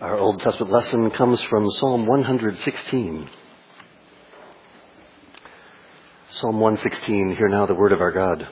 Our Old Testament lesson comes from Psalm 116. Psalm 116, hear now the word of our God.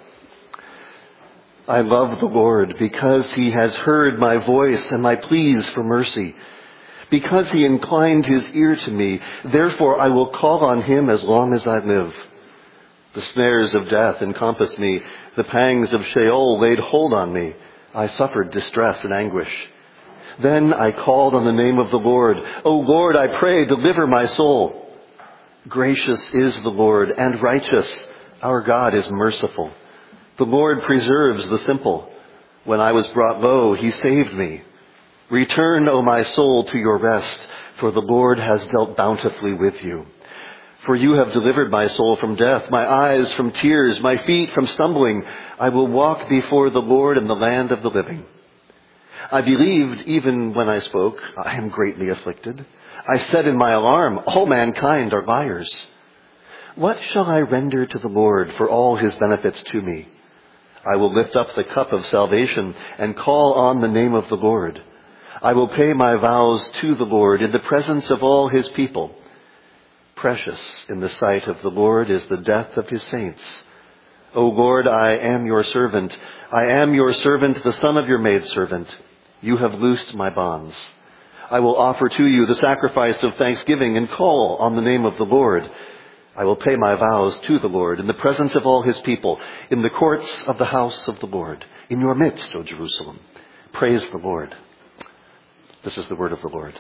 I love the Lord because he has heard my voice and my pleas for mercy. Because he inclined his ear to me, therefore I will call on him as long as I live. The snares of death encompassed me. The pangs of Sheol laid hold on me. I suffered distress and anguish. Then I called on the name of the Lord. O Lord, I pray, deliver my soul. Gracious is the Lord and righteous. Our God is merciful. The Lord preserves the simple. When I was brought low, he saved me. Return, O my soul, to your rest, for the Lord has dealt bountifully with you. For you have delivered my soul from death, my eyes from tears, my feet from stumbling. I will walk before the Lord in the land of the living. I believed even when I spoke, I am greatly afflicted. I said in my alarm, all mankind are liars. What shall I render to the Lord for all his benefits to me? I will lift up the cup of salvation and call on the name of the Lord. I will pay my vows to the Lord in the presence of all his people. Precious in the sight of the Lord is the death of his saints. O Lord, I am your servant. I am your servant, the son of your maidservant. You have loosed my bonds. I will offer to you the sacrifice of thanksgiving and call on the name of the Lord. I will pay my vows to the Lord in the presence of all his people, in the courts of the house of the Lord, in your midst, O Jerusalem. Praise the Lord. This is the word of the Lord.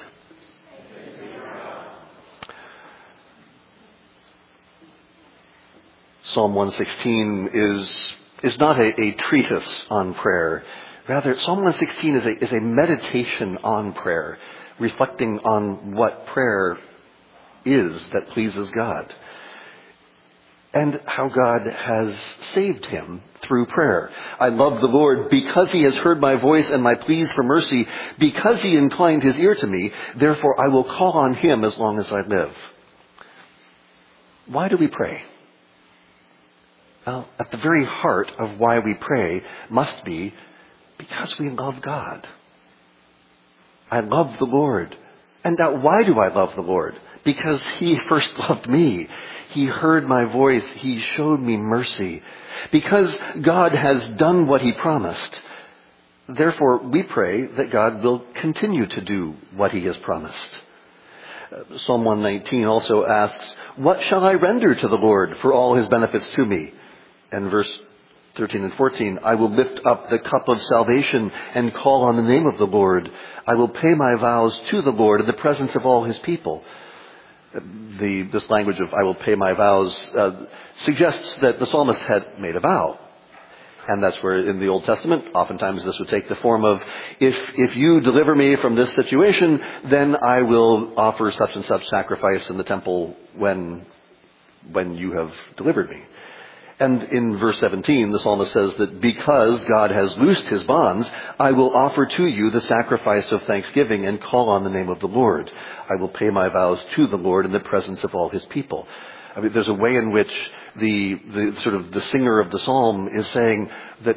Psalm 116 is not a treatise on prayer. Rather, Psalm 116 is a meditation on prayer, reflecting on what prayer is that pleases God, and how God has saved him through prayer. I love the Lord because he has heard my voice and my pleas for mercy, because he inclined his ear to me, therefore I will call on him as long as I live. Why do we pray? Well, at the very heart of why we pray must be because we love God. I love the Lord. And now, why do I love the Lord? Because he first loved me. He heard my voice. He showed me mercy. Because God has done what he promised. Therefore, we pray that God will continue to do what he has promised. Psalm 119 also asks, what shall I render to the Lord for all his benefits to me? And verse 13 and 14, I will lift up the cup of salvation and call on the name of the Lord. I will pay my vows to the Lord in the presence of all his people. This language of I will pay my vows suggests that the psalmist had made a vow. And that's where in the Old Testament, oftentimes this would take the form of, if you deliver me from this situation, then I will offer such and such sacrifice in the temple when you have delivered me. And in verse 17, the psalmist says that because God has loosed his bonds, I will offer to you the sacrifice of thanksgiving and call on the name of the Lord. I will pay my vows to the Lord in the presence of all his people. I mean, there's a way in which the sort of the singer of the psalm is saying that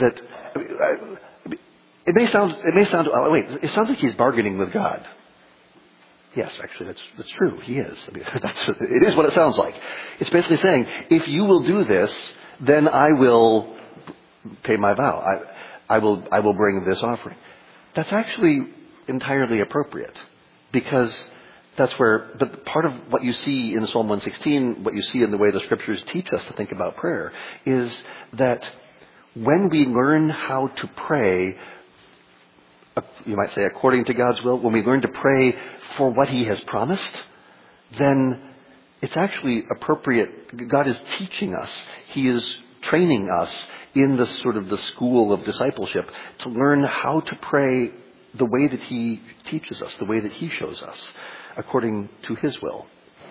it sounds like he's bargaining with God. Yes, actually, that's true. He is. I mean, it is what it sounds like. It's basically saying, if you will do this, then I will pay my vow. I will bring this offering. That's actually entirely appropriate, because that's where. But part of what you see in Psalm 116, what you see in the way the Scriptures teach us to think about prayer, is that when we learn how to pray, you might say according to God's will, when we learn to pray for what he has promised, then it's actually appropriate. God is teaching us. He is training us in the sort of the school of discipleship to learn how to pray the way that he teaches us, the way that he shows us, according to his will.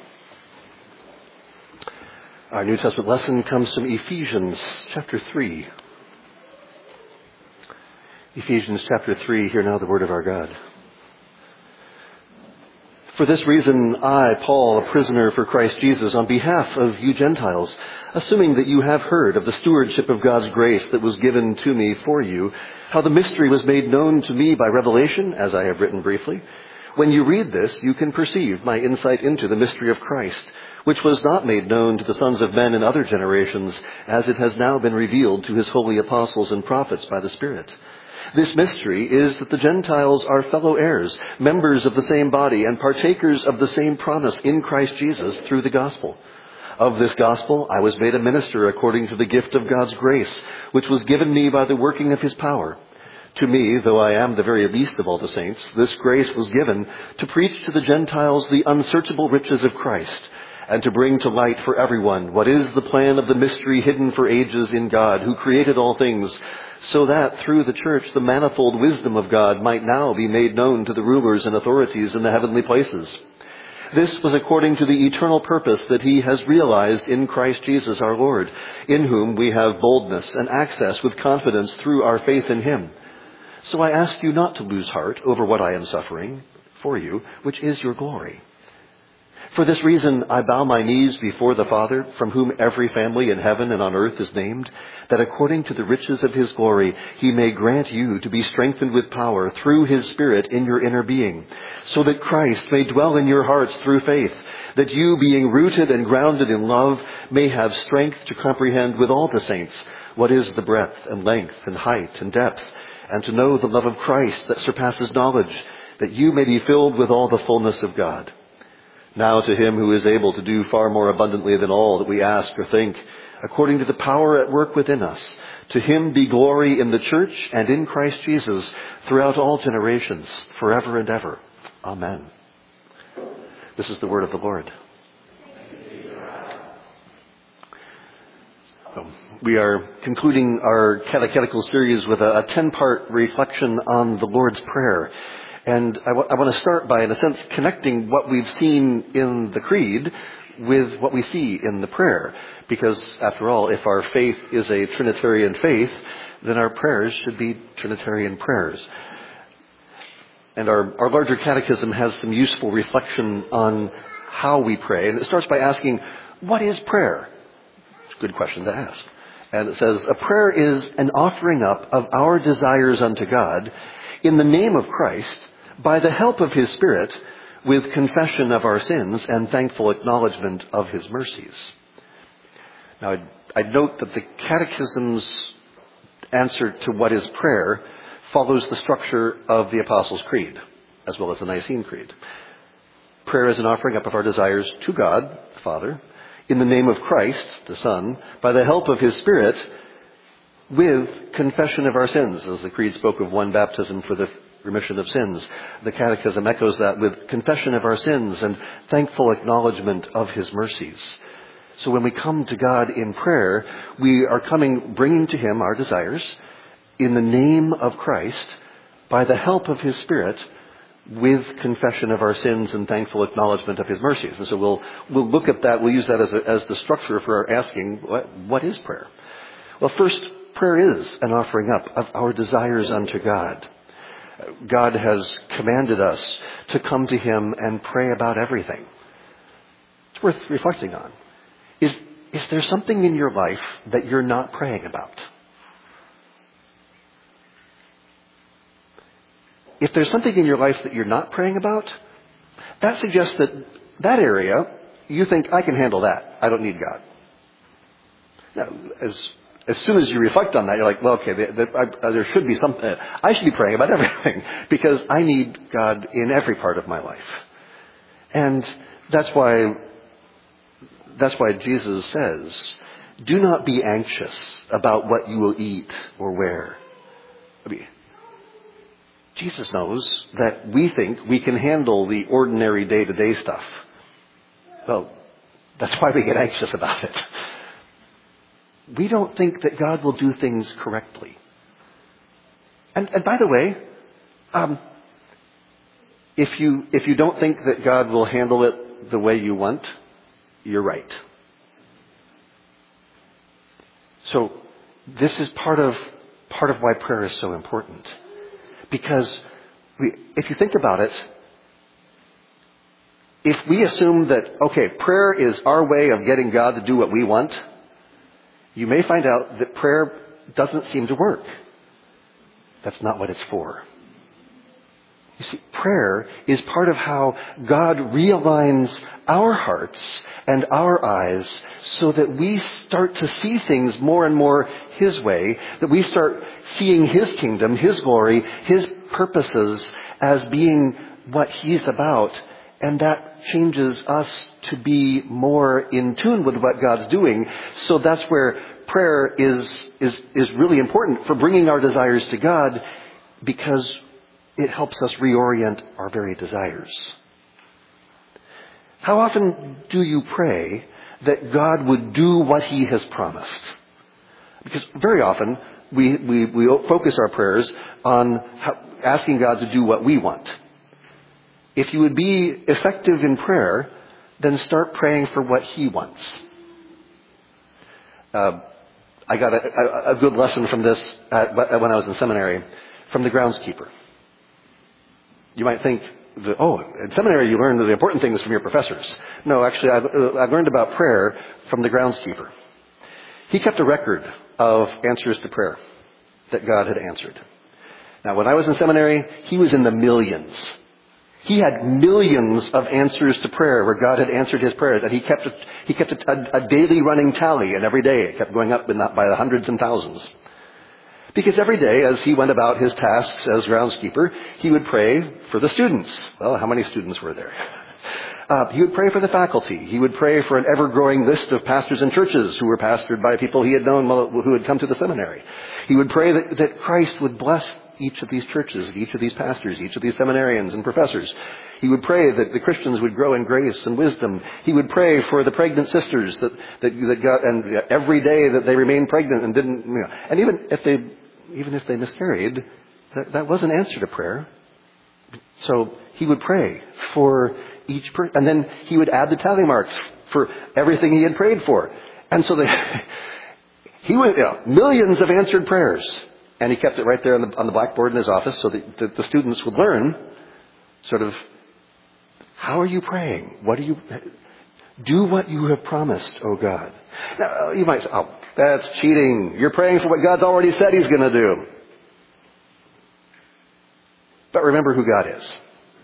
Our New Testament lesson comes from Ephesians chapter 3. Ephesians chapter 3, hear now the word of our God. For this reason, I, Paul, a prisoner for Christ Jesus, on behalf of you Gentiles, assuming that you have heard of the stewardship of God's grace that was given to me for you, how the mystery was made known to me by revelation, as I have written briefly, When you read this, you can perceive my insight into the mystery of Christ, which was not made known to the sons of men in other generations, as it has now been revealed to his holy apostles and prophets by the Spirit. This mystery is that the Gentiles are fellow heirs, members of the same body, and partakers of the same promise in Christ Jesus through the gospel. Of this gospel I was made a minister according to the gift of God's grace, which was given me by the working of his power. To me, though I am the very least of all the saints, this grace was given to preach to the Gentiles the unsearchable riches of Christ, and to bring to light for everyone what is the plan of the mystery hidden for ages in God, who created all things, so that through the church the manifold wisdom of God might now be made known to the rulers and authorities in the heavenly places. This was according to the eternal purpose that he has realized in Christ Jesus our Lord, in whom we have boldness and access with confidence through our faith in him. So I ask you not to lose heart over what I am suffering for you, which is your glory. For this reason I bow my knees before the Father, from whom every family in heaven and on earth is named, that according to the riches of his glory he may grant you to be strengthened with power through his Spirit in your inner being, so that Christ may dwell in your hearts through faith, that you, being rooted and grounded in love, may have strength to comprehend with all the saints what is the breadth and length and height and depth, and to know the love of Christ that surpasses knowledge, that you may be filled with all the fullness of God. Now to him who is able to do far more abundantly than all that we ask or think, according to the power at work within us, to him be glory in the church and in Christ Jesus throughout all generations, forever and ever. Amen. This is the word of the Lord. We are concluding our catechetical series with a 10-part reflection on the Lord's Prayer. And I want to start by, in a sense, connecting what we've seen in the Creed with what we see in the prayer. Because, after all, if our faith is a Trinitarian faith, then our prayers should be Trinitarian prayers. And our larger catechism has some useful reflection on how we pray. And it starts by asking, what is prayer? It's a good question to ask. And it says, a prayer is an offering up of our desires unto God in the name of Christ, by the help of his Spirit, with confession of our sins and thankful acknowledgement of his mercies. Now, I'd note that the Catechism's answer to what is prayer follows the structure of the Apostles' Creed, as well as the Nicene Creed. Prayer is an offering up of our desires to God, the Father, in the name of Christ, the Son, by the help of his Spirit, with confession of our sins, as the Creed spoke of one baptism for the remission of sins. The Catechism echoes that with confession of our sins and thankful acknowledgement of his mercies. So when we come to God in prayer, we are bringing to him our desires in the name of Christ, by the help of his Spirit, with confession of our sins and thankful acknowledgement of his mercies. And so we'll look at that. We'll use that as the structure for our asking, what is prayer? Well, first, prayer is an offering up of our desires unto God. God has commanded us to come to him and pray about everything. It's worth reflecting on. Is there something in your life that you're not praying about? If there's something in your life that you're not praying about, that suggests that area, you think, I can handle that. I don't need God. Now, as soon as you reflect on that, you're like, well, okay, there should be something. I should be praying about everything because I need God in every part of my life. And that's why Jesus says, do not be anxious about what you will eat or wear. Jesus knows that we think we can handle the ordinary day-to-day stuff. Well, that's why we get anxious about it. We don't think that God will do things correctly. And by the way, if you don't think that God will handle it the way you want, you're right. So this is part of why prayer is so important. Because if you think about it, if we assume that, okay, prayer is our way of getting God to do what we want, you may find out that prayer doesn't seem to work. That's not what it's for. You see, prayer is part of how God realigns our hearts and our eyes so that we start to see things more and more His way, that we start seeing His kingdom, His glory, His purposes as being what He's about, and that changes us to be more in tune with what God's doing. So that's where prayer is really important for bringing our desires to God, because it helps us reorient our very desires. How often do you pray that God would do what He has promised? Because very often we focus our prayers on asking God to do what we want. If you would be effective in prayer, then start praying for what He wants. I got a good lesson from this when I was in seminary from the groundskeeper. You might think, in seminary you learn the important things from your professors. No, actually, I've learned about prayer from the groundskeeper. He kept a record of answers to prayer that God had answered. Now, when I was in seminary, he was in the millions. He had millions of answers to prayer where God had answered his prayers, and he kept a daily running tally, and every day it kept going up by the hundreds and thousands. Because every day, as he went about his tasks as groundskeeper, he would pray for the students. Well, how many students were there? He would pray for the faculty. He would pray for an ever-growing list of pastors and churches who were pastored by people he had known who had come to the seminary. He would pray that Christ would bless each of these churches, each of these pastors, each of these seminarians and professors. He would pray that the Christians would grow in grace and wisdom. He would pray for the pregnant sisters that got, and every day that they remained pregnant and didn't, and even if they miscarried, that was an answer to prayer. So he would pray for each person, and then he would add the tally marks for everything he had prayed for. And so he went, millions of answered prayers. And he kept it right there on the blackboard in his office so that the students would learn sort of, how are you praying? Do what you have promised, O God. Now, you might say, that's cheating. You're praying for what God's already said He's going to do. But remember who God is.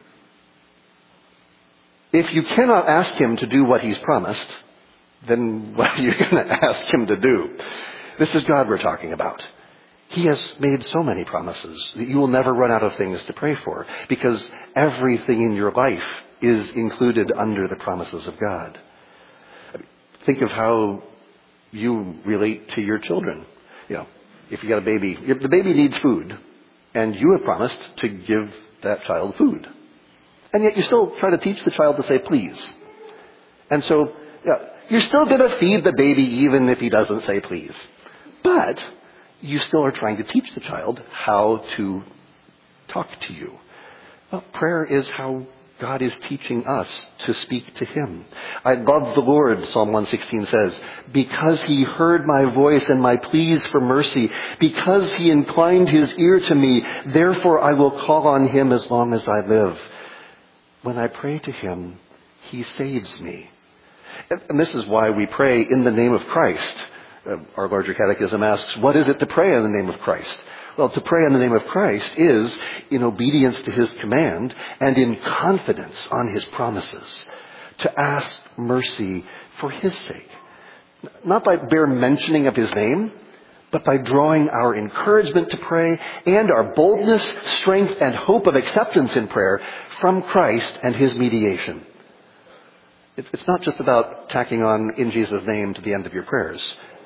If you cannot ask Him to do what He's promised, then what are you going to ask Him to do? This is God we're talking about. He has made so many promises that you will never run out of things to pray for, because everything in your life is included under the promises of God. Think of how you relate to your children. If you got a baby, the baby needs food, and you have promised to give that child food. And yet you still try to teach the child to say please. And so you're still going to feed the baby even if he doesn't say please. But you still are trying to teach the child how to talk to you. Well, prayer is how God is teaching us to speak to Him. I love the Lord, Psalm 116 says, because He heard my voice and my pleas for mercy, because He inclined His ear to me, therefore I will call on Him as long as I live. When I pray to Him, He saves me. And this is why we pray in the name of Christ. Our larger catechism asks, what is it to pray in the name of Christ? Well, to pray in the name of Christ is in obedience to His command and in confidence on His promises, to ask mercy for His sake. Not by bare mentioning of His name, but by drawing our encouragement to pray and our boldness, strength, and hope of acceptance in prayer from Christ and His mediation. It's not just about tacking on "in Jesus' name" to the end of your prayers.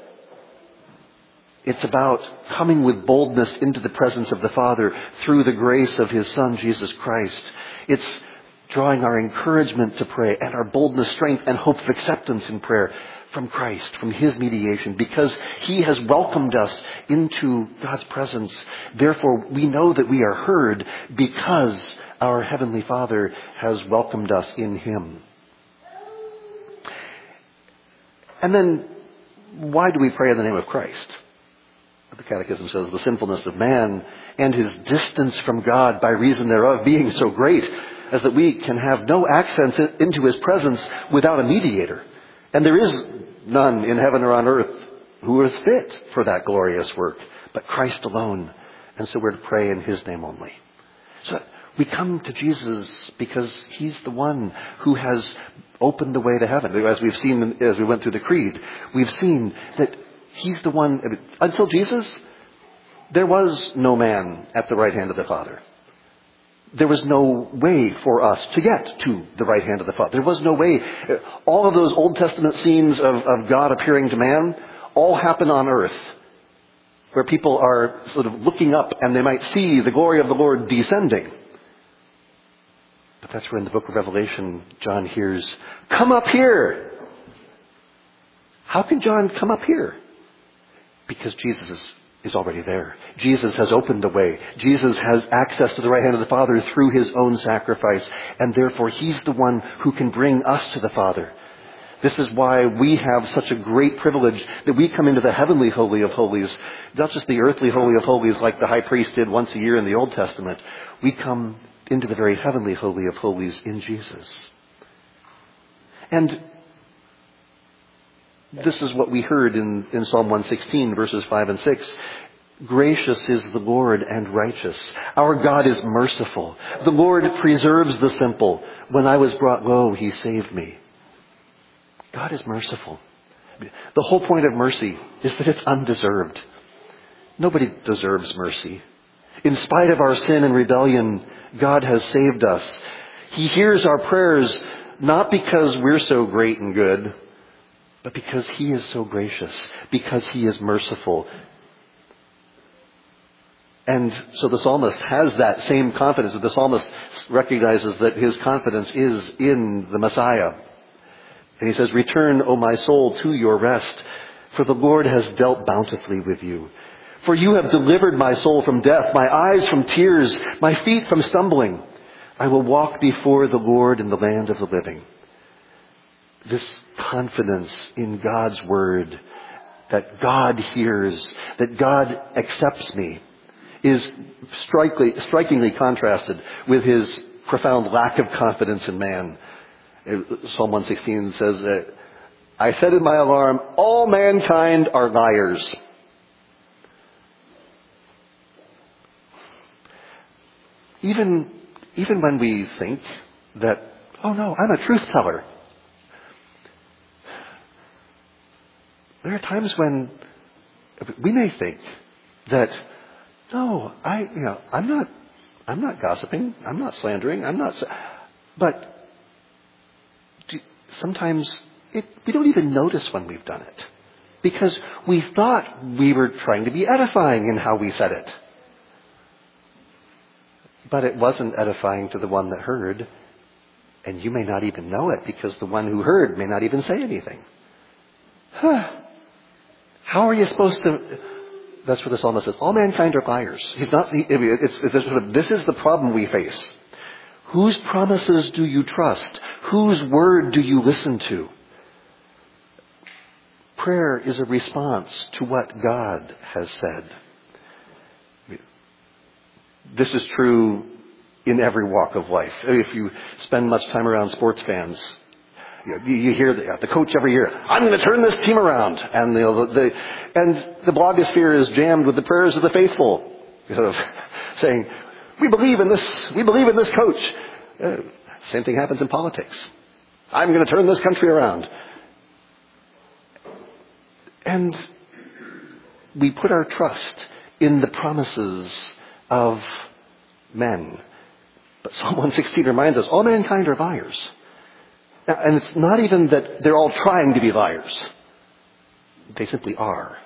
It's about coming with boldness into the presence of the Father through the grace of His Son, Jesus Christ. It's drawing our encouragement to pray and our boldness, strength, and hope of acceptance in prayer from Christ, from His mediation, because He has welcomed us into God's presence. Therefore, we know that we are heard because our Heavenly Father has welcomed us in Him. And then, why do we pray in the name of Christ? The Catechism says, the sinfulness of man and his distance from God by reason thereof being so great, as that we can have no access into His presence without a mediator. And there is none in heaven or on earth who is fit for that glorious work, but Christ alone. And so we're to pray in His name only. So We come to Jesus because he's the one who has opened the way to heaven. As we've seen, as we went through the creed, we've seen that he's the one. Until Jesus, there was no man at the right hand of the Father. There was no way for us to get to the right hand of the Father. There was no way. All of those Old Testament scenes of God appearing to man all happen on earth, where people are sort of looking up and they might see the glory of the Lord descending. But that's where in the book of Revelation, John hears, "Come up here." How can John come up here? Because Jesus is already there. Jesus has opened the way. Jesus has access to the right hand of the Father through his own sacrifice. And therefore, he's the one who can bring us to the Father. This is why we have such a great privilege that we come into the heavenly Holy of Holies, not just the earthly Holy of Holies like the high priest did once a year in the Old Testament. We come into the very heavenly Holy of Holies in Jesus. And this is what we heard in Psalm 116, verses 5 and 6. Gracious is the Lord and righteous. Our God is merciful. The Lord preserves the simple. When I was brought low, he saved me. God is merciful. The whole point of mercy is that it's undeserved. Nobody deserves mercy. In spite of our sin and rebellion, God has saved us. He hears our prayers not because we're so great and good, but because he is so gracious, because he is merciful. And so the psalmist has that same confidence. The psalmist recognizes that his confidence is in the Messiah. And he says, "Return, O my soul, to your rest, for the Lord has dealt bountifully with you. For you have delivered my soul from death, my eyes from tears, my feet from stumbling. I will walk before the Lord in the land of the living." This confidence in God's word, that God hears, that God accepts me, is strikingly contrasted with his profound lack of confidence in man. Psalm 116 says, "I said in my alarm, all mankind are liars." Even when we think that, oh no, I'm a truth teller. There are times when we may think that, no, I'm not gossiping, I'm not slandering, but sometimes we don't even notice when we've done it, because we thought we were trying to be edifying in how we said it. But it wasn't edifying to the one that heard, and you may not even know it because the one who heard may not even say anything. How are you supposed to... That's what the psalmist says. All mankind are liars. This is the problem we face. Whose promises do you trust? Whose word do you listen to? Prayer is a response to what God has said. This is true in every walk of life. If you spend much time around sports fans, you hear the coach every year, "I'm going to turn this team around." And the blogosphere is jammed with the prayers of the faithful, sort of saying, we believe in this coach. Same thing happens in politics. I'm going to turn this country around. And we put our trust in the promises of men. But Psalm 116 reminds us, all mankind are liars. Now, and it's not even that they're all trying to be liars. They simply are.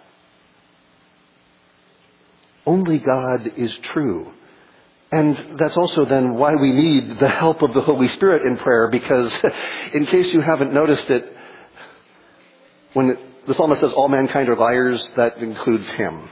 Only God is true. And that's also then why we need the help of the Holy Spirit in prayer, because in case you haven't noticed it, when the psalmist says all mankind are liars, that includes him.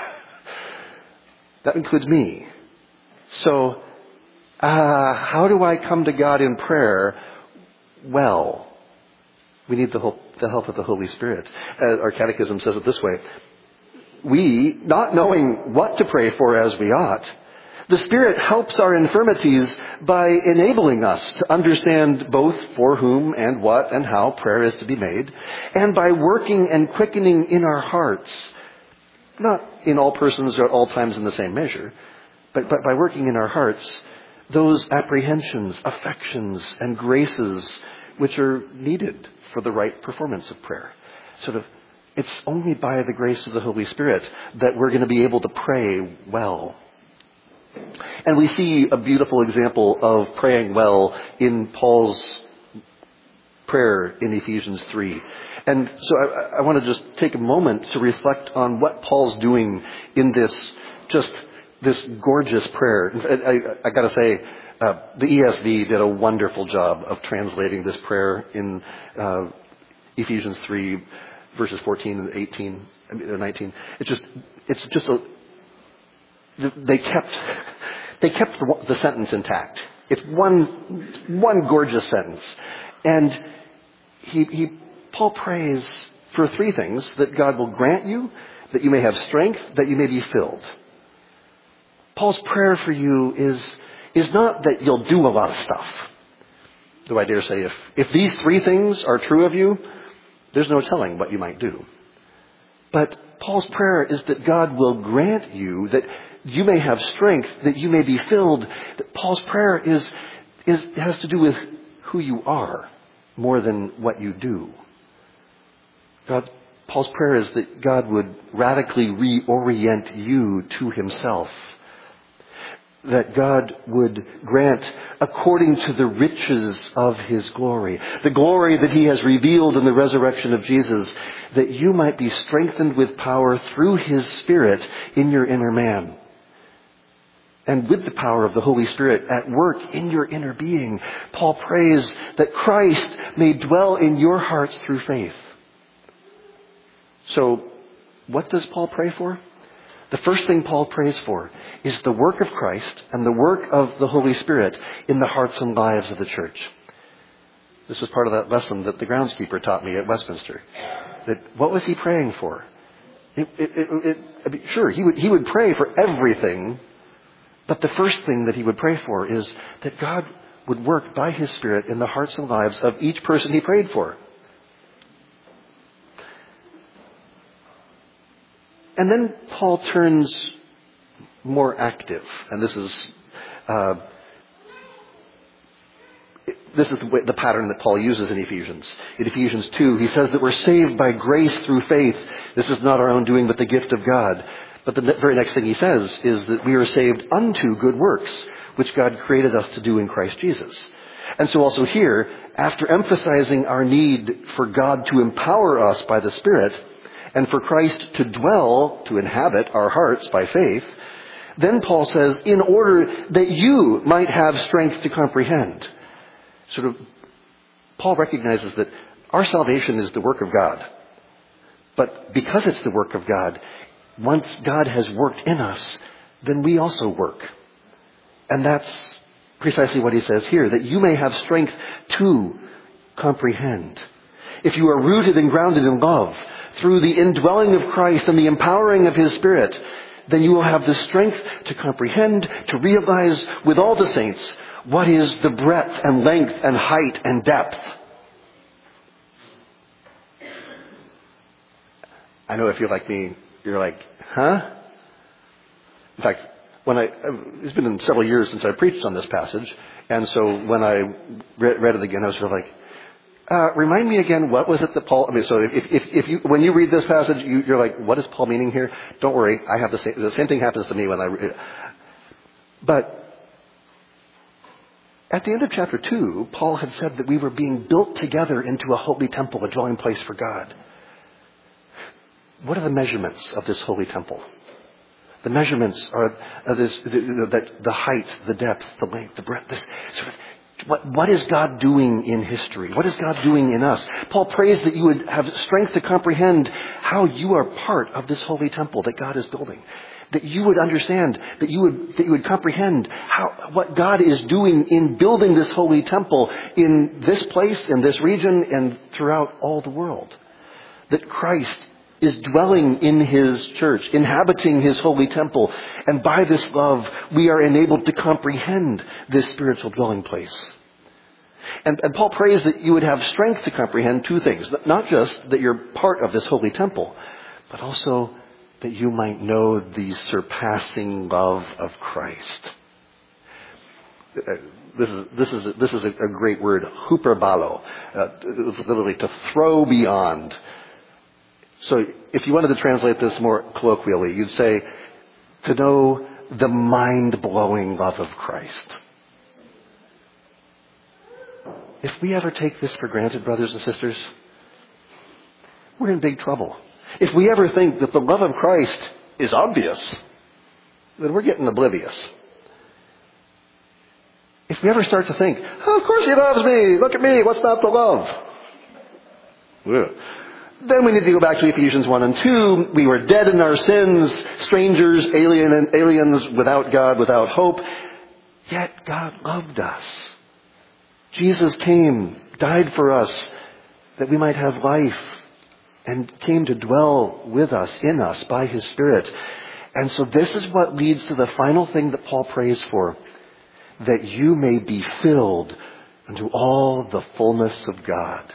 That includes me. So, how do I come to God in prayer? Well, we need the help of the Holy Spirit. Our catechism says it this way. We, not knowing what to pray for as we ought, the Spirit helps our infirmities by enabling us to understand both for whom and what and how prayer is to be made, and by working and quickening in our hearts, not in all persons or at all times in the same measure, but by working in our hearts, those apprehensions, affections, and graces which are needed for the right performance of prayer. It's only by the grace of the Holy Spirit that we're going to be able to pray well. And we see a beautiful example of praying well in Paul's prayer in Ephesians 3. And so I want to just take a moment to reflect on what Paul's doing in this gorgeous prayer. I got to say, the ESV did a wonderful job of translating this prayer in Ephesians 3, verses 14 and 18, 19. They kept the sentence intact. It's one gorgeous sentence, and Paul prays for three things: that God will grant you, that you may have strength, that you may be filled. Paul's prayer for you is not that you'll do a lot of stuff. Though I dare say, if these three things are true of you, there's no telling what you might do. But Paul's prayer is that God will grant you, that you may have strength, that you may be filled. That Paul's prayer has to do with who you are more than what you do. Paul's prayer is that God would radically reorient you to himself. That God would grant, according to the riches of his glory, the glory that he has revealed in the resurrection of Jesus, that you might be strengthened with power through his Spirit in your inner man. And with the power of the Holy Spirit at work in your inner being, Paul prays that Christ may dwell in your hearts through faith. So, what does Paul pray for? The first thing Paul prays for is the work of Christ and the work of the Holy Spirit in the hearts and lives of the church. This was part of that lesson that the groundskeeper taught me at Westminster. What was he praying for? Sure, he would pray for everything, but the first thing that he would pray for is that God would work by his Spirit in the hearts and lives of each person he prayed for. And then Paul turns more active, and this is the pattern that Paul uses in Ephesians. In Ephesians 2, he says that we're saved by grace through faith. This is not our own doing, but the gift of God. But the very next thing he says is that we are saved unto good works, which God created us to do in Christ Jesus. And so also here, after emphasizing our need for God to empower us by the Spirit, and for Christ to dwell, to inhabit our hearts by faith, then Paul says, in order that you might have strength to comprehend. Paul recognizes that our salvation is the work of God. But because it's the work of God, once God has worked in us, then we also work. And that's precisely what he says here, that you may have strength to comprehend. If you are rooted and grounded in love, through the indwelling of Christ and the empowering of his Spirit, then you will have the strength to comprehend, to realize with all the saints what is the breadth and length and height and depth. I know if you're like me, you're like, huh? In fact, it's been several years since I preached on this passage, and so when I read it again, I was sort of like, remind me again, what was it that Paul... so if you, when you read this passage, you're like, what is Paul meaning here? Don't worry, I have the same thing happens to me when I read. But at the end of chapter 2, Paul had said that we were being built together into a holy temple, a dwelling place for God. What are the measurements of this holy temple? The measurements are the height, the depth, the length, the breadth, this sort of... What is God doing in history? What is God doing in us? Paul prays that you would have strength to comprehend how you are part of this holy temple that God is building. That you would understand, that you would comprehend what God is doing in building this holy temple in this place, in this region, and throughout all the world. That Christ is dwelling in his church, inhabiting his holy temple. And by this love, we are enabled to comprehend this spiritual dwelling place. And Paul prays that you would have strength to comprehend two things. Not just that you're part of this holy temple, but also that you might know the surpassing love of Christ. This is a great word, huperbalo. It's literally to throw beyond. So if you wanted to translate this more colloquially, you'd say to know the mind-blowing love of Christ. If we ever take this for granted, brothers and sisters, we're in big trouble. If we ever think that the love of Christ is obvious, then we're getting oblivious. If we ever start to think, oh, of course he loves me, look at me, what's not to love? Ugh. Then we need to go back to Ephesians 1 and 2. We were dead in our sins, strangers, aliens, without God, without hope. Yet God loved us. Jesus came, died for us, that we might have life, and came to dwell with us, in us, by His Spirit. And so this is what leads to the final thing that Paul prays for, that you may be filled unto all the fullness of God.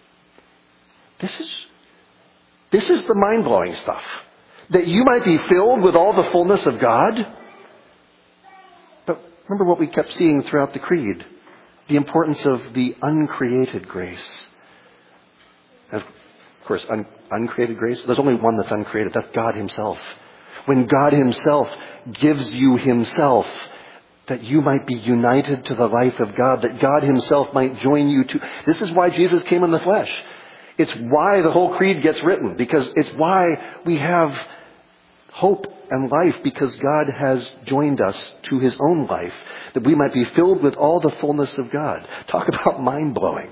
This is the mind-blowing stuff. That you might be filled with all the fullness of God. But remember what we kept seeing throughout the Creed. The importance of the uncreated grace. And of course, uncreated grace, there's only one that's uncreated. That's God Himself. When God Himself gives you Himself, that you might be united to the life of God, that God Himself might join you to... This is why Jesus came in the flesh. It's why the whole Creed gets written, because it's why we have hope and life, because God has joined us to His own life, that we might be filled with all the fullness of God. Talk about mind-blowing.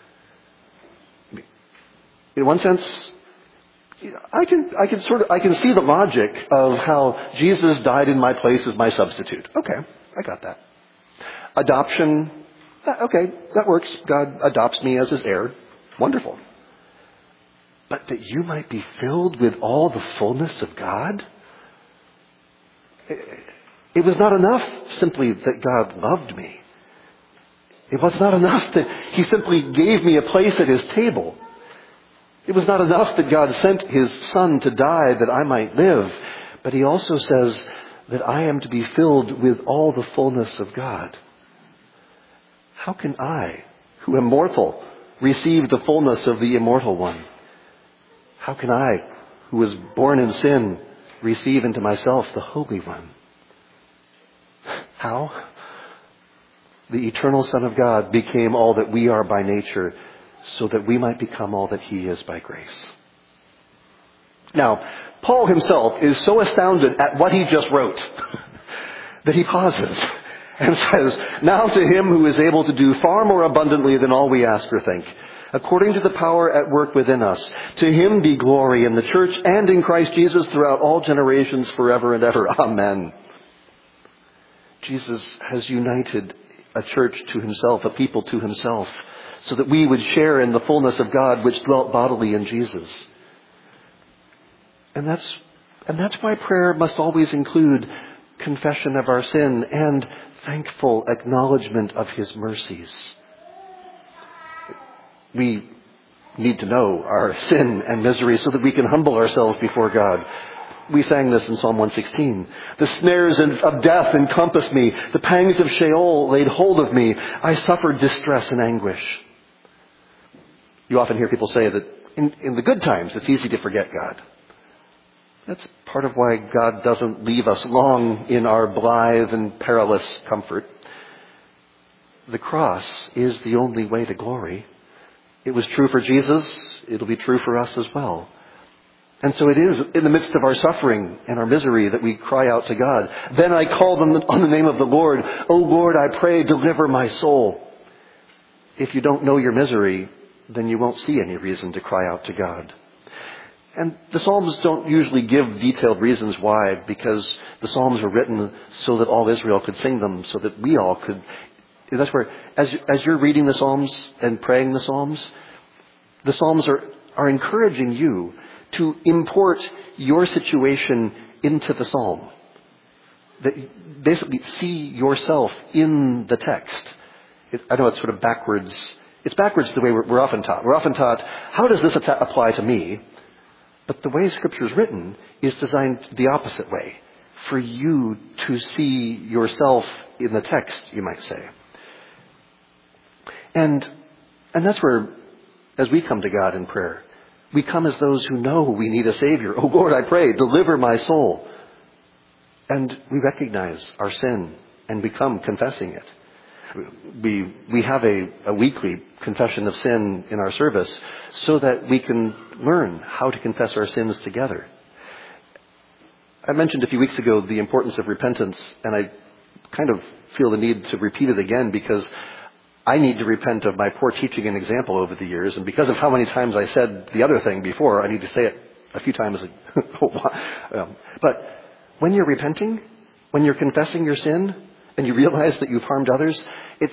In one sense, I can see the logic of how Jesus died in my place as my substitute. Okay, I got that. Adoption, okay, that works. God adopts me as His heir. Wonderful. But that you might be filled with all the fullness of God? It was not enough simply that God loved me. It was not enough that He simply gave me a place at His table. It was not enough that God sent His Son to die that I might live. But He also says that I am to be filled with all the fullness of God. How can I, who am mortal, receive the fullness of the immortal one? How can I, who was born in sin, receive into myself the Holy One? How? The eternal Son of God became all that we are by nature, so that we might become all that He is by grace. Now, Paul himself is so astounded at what he just wrote that he pauses and says, now to Him who is able to do far more abundantly than all we ask or think, according to the power at work within us, to Him be glory in the church and in Christ Jesus throughout all generations forever and ever. Amen. Jesus has united a church to Himself, a people to Himself, so that we would share in the fullness of God which dwelt bodily in Jesus. And that's why prayer must always include confession of our sin and thankful acknowledgement of His mercies. We need to know our sin and misery so that we can humble ourselves before God. We sang this in Psalm 116. The snares of death encompassed me. The pangs of Sheol laid hold of me. I suffered distress and anguish. You often hear people say that in the good times, it's easy to forget God. That's part of why God doesn't leave us long in our blithe and perilous comfort. The cross is the only way to glory. It was true for Jesus. It'll be true for us as well. And so it is in the midst of our suffering and our misery that we cry out to God. Then I called on the name of the Lord. O Lord, I pray, deliver my soul. If you don't know your misery, then you won't see any reason to cry out to God. And the Psalms don't usually give detailed reasons why, because the Psalms were written so that all Israel could sing them, so that we all could. That's where, as you're reading the Psalms and praying the Psalms are encouraging you to import your situation into the Psalm. That basically see yourself in the text. I know it's sort of backwards. It's backwards the way we're often taught. We're often taught, how does this apply to me? But the way Scripture is written is designed the opposite way. for you to see yourself in the text, you might say. And that's where, as we come to God in prayer, we come as those who know we need a Savior. Oh Lord, I pray, deliver my soul. And we recognize our sin and we come confessing it. We have a weekly confession of sin in our service so that we can learn how to confess our sins together. I mentioned a few weeks ago the importance of repentance, and I kind of feel the need to repeat it again because I need to repent of my poor teaching and example over the years, and because of how many times I said the other thing before, I need to say it a few times. But when you're repenting, when you're confessing your sin, and you realize that you've harmed others,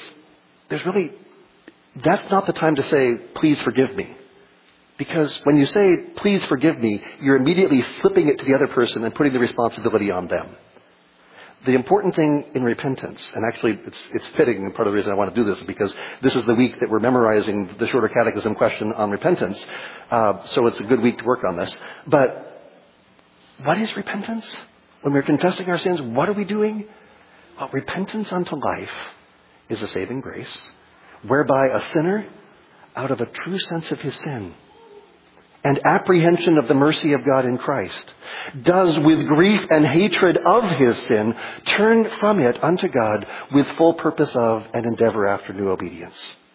that's not the time to say, please forgive me. Because when you say, please forgive me, you're immediately flipping it to the other person and putting the responsibility on them. The important thing in repentance, and actually it's fitting, and part of the reason I want to do this is because this is the week that we're memorizing the Shorter Catechism question on repentance, so it's a good week to work on this. But what is repentance? When we're confessing our sins, what are we doing? Well, repentance unto life is a saving grace, whereby a sinner, out of a true sense of his sin and apprehension of the mercy of God in Christ, does with grief and hatred of his sin turn from it unto God with full purpose of and endeavor after new obedience.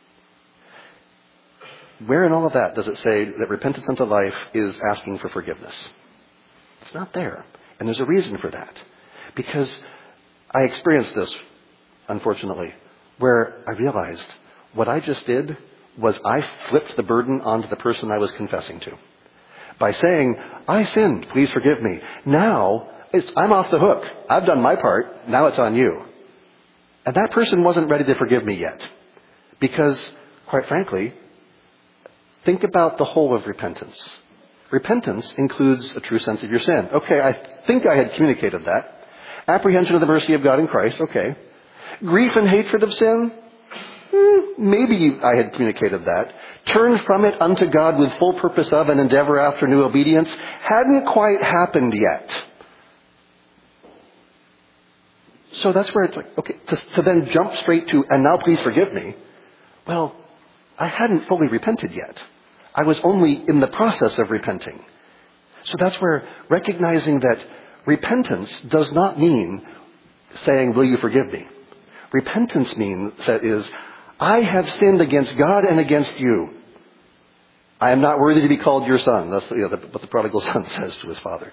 Where in all of that does it say that repentance unto life is asking for forgiveness? It's not there. And there's a reason for that. Because I experienced this, unfortunately, where I realized what I just did was I flipped the burden onto the person I was confessing to. By saying, I sinned, please forgive me. Now, I'm off the hook. I've done my part. Now it's on you. And that person wasn't ready to forgive me yet. Because, quite frankly, think about the whole of repentance. Repentance includes a true sense of your sin. Okay, I think I had communicated that. Apprehension of the mercy of God in Christ. Okay. Grief and hatred of sin. Maybe I had communicated that. Turn from it unto God with full purpose of and endeavor after new obedience. Hadn't quite happened yet. So that's where it's like, okay, to then jump straight to, and now please forgive me. Well, I hadn't fully repented yet. I was only in the process of repenting. So that's where recognizing that repentance does not mean saying, will you forgive me? Repentance means that is, I have sinned against God and against you. I am not worthy to be called your son. That's what the prodigal son says to his father.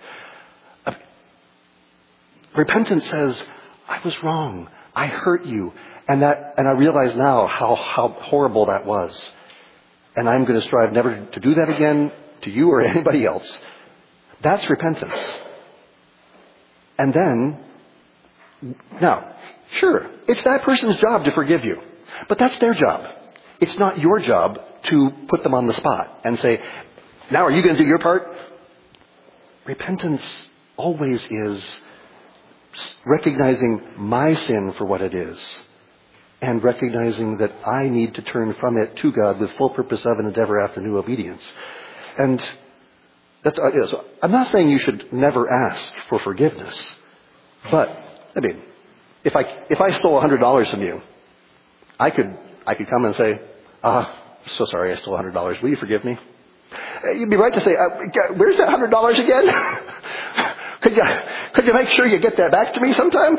Repentance says, I was wrong. I hurt you. And I realize now how horrible that was. And I'm going to strive never to do that again to you or anybody else. That's repentance. And then, now, sure, it's that person's job to forgive you. But that's their job. It's not your job to put them on the spot and say, now are you going to do your part? Repentance always is recognizing my sin for what it is and recognizing that I need to turn from it to God with full purpose of and endeavor after new obedience. And that's, so I'm not saying you should never ask for forgiveness. But, I mean, if I stole $100 from you, I could come and say, so sorry, I stole $100. Will you forgive me? You'd be right to say, where's that $100 again? Could you make sure you get that back to me sometime?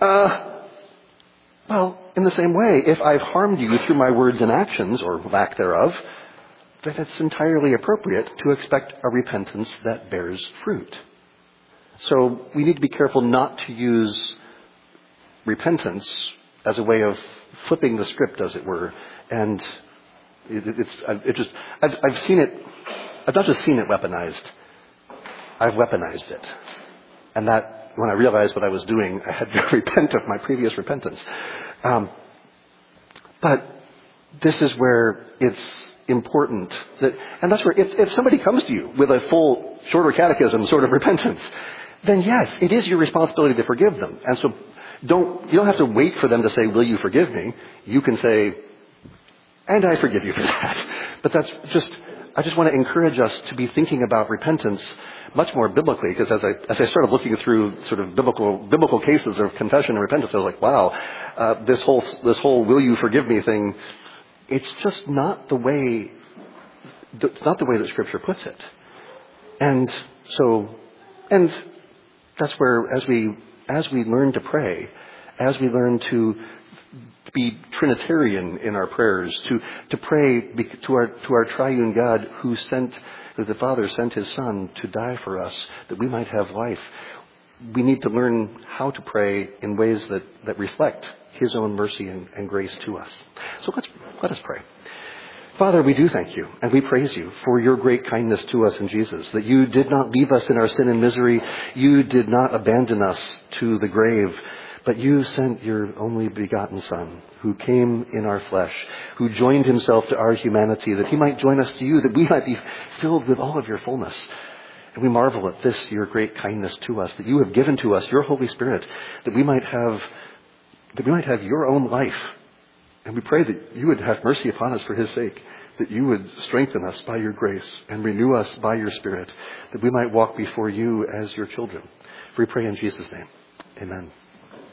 Well, in the same way, if I've harmed you through my words and actions, or lack thereof, then it's entirely appropriate to expect a repentance that bears fruit. So we need to be careful not to use repentance as a way of flipping the script, as it were. And I've seen it. I've not just seen it weaponized. I've weaponized it. And that, when I realized what I was doing, I had to repent of my previous repentance. But this is where it's important and that's where if somebody comes to you with a full Shorter Catechism sort of repentance, then yes, it is your responsibility to forgive them. And so you don't have to wait for them to say, will you forgive me? You can say, and I forgive you for that. But that's just, I just want to encourage us to be thinking about repentance much more biblically, because as I started looking through sort of biblical cases of confession and repentance, I was like, wow, this whole will you forgive me thing, it's just not the way that Scripture puts it. And that's where, as we learn to pray, as we learn to be Trinitarian in our prayers, to pray to our triune God that the Father sent His Son to die for us, that we might have life. We need to learn how to pray in ways that reflect His own mercy and grace to us. So let us pray. Father, we do thank you and we praise you for your great kindness to us in Jesus, that you did not leave us in our sin and misery. You did not abandon us to the grave, but you sent your only begotten Son, who came in our flesh, who joined himself to our humanity, that he might join us to you, that we might be filled with all of your fullness. And we marvel at this, your great kindness to us, that you have given to us your Holy Spirit, that we might have your own life. And we pray that you would have mercy upon us for his sake, that you would strengthen us by your grace and renew us by your Spirit, that we might walk before you as your children. For we pray in Jesus' name. Amen.